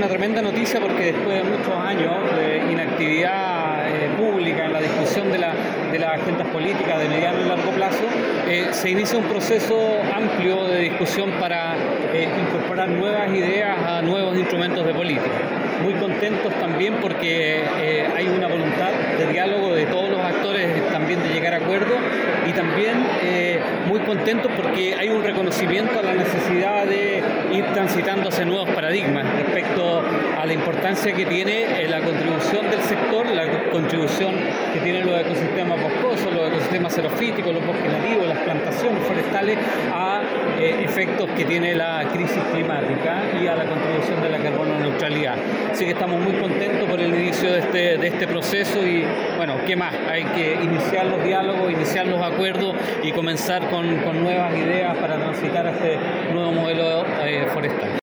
una tremenda noticia porque después de muchos años de inactividad pública en la discusión de las agendas políticas de mediano y largo plazo, se inicia un proceso amplio de discusión para incorporar nuevas ideas a nuevos instrumentos de política. Muy contentos también porque hay una voluntad de diálogo de todos los actores también de llegar a acuerdos, y también muy contentos porque hay un reconocimiento a la necesidad de ir transitando hacia nuevos paradigmas respecto a la importancia que tiene la contribución del sector, la contribución que tienen los ecosistemas boscosos, los ecosistemas xerofíticos, los bosques nativos, las plantaciones forestales, a efectos que tiene la crisis climática y a la contribución de la carbono neutralidad. Así que estamos muy contentos por el inicio de este proceso y bueno, ¿qué más? Hay que iniciar los diálogos, iniciar los acuerdos y comenzar con nuevas ideas para transitar a este nuevo modelo forestal.